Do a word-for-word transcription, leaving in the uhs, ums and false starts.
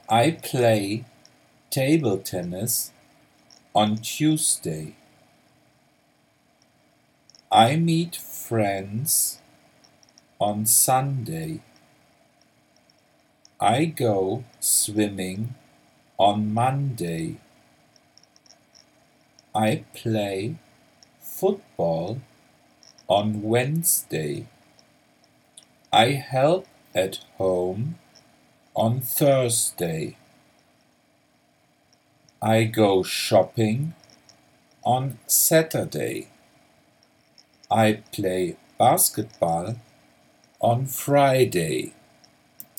I play table tennis on Tuesday. I meet friends on Sunday. I go swimming on Monday. I play football on Wednesday. I help at home on Thursday. I go shopping on Saturday. I play basketball on Friday.